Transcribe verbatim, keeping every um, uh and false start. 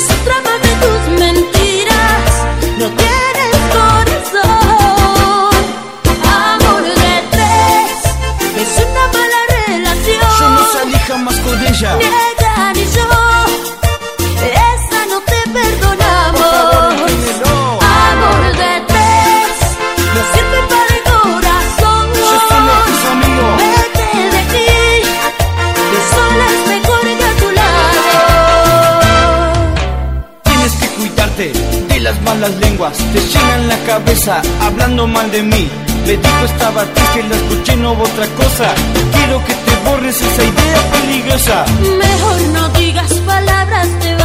es otra más de tus mentiras. No tienes corazón. Amor de tres es una mala relación. Yo no salí jamás con ella, ni ella ni yo. Esa no te perdonamos. por favor, entiéndelo. Amor de tres no sirve para el corazón. Yo solo fui su amigo. Vete de aquí, que sola es mejor que a tu lado. Tienes que cuidarte de las malas lenguas, te llenan la cabeza hablando mal de mí. Le dijo estaba triste, la escuché, no hubo otra cosa. Quiero que te borres esa idea peligrosa. Mejor no digas palabras de